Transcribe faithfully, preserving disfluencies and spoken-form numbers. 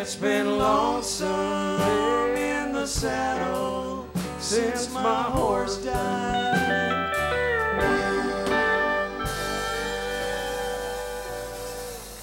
It's been lonesome in the saddle since my horse died.